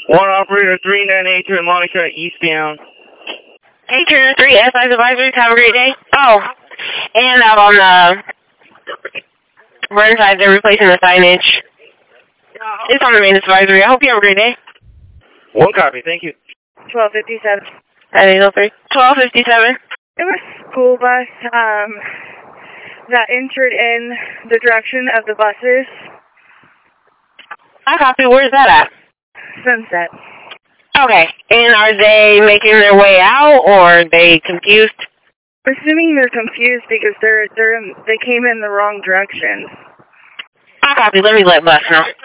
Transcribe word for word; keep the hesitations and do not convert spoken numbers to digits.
One operator three nine eight two in Monica eastbound. eight two three S I advisories, have a great day. Oh, and out on the Burnside, they're replacing the signage. It's on the main advisory. I hope you have a great day. One copy, thank you. twelve fifty-seven. eight oh three. twelve fifty-seven. It was a school bus um, that entered in the direction of the buses. I copy. Where's that at? Sunset. Okay. And are they making their way out, or are they confused? Assuming they're confused because they're they're in, they came in the wrong direction. I copy. Let me let bus know.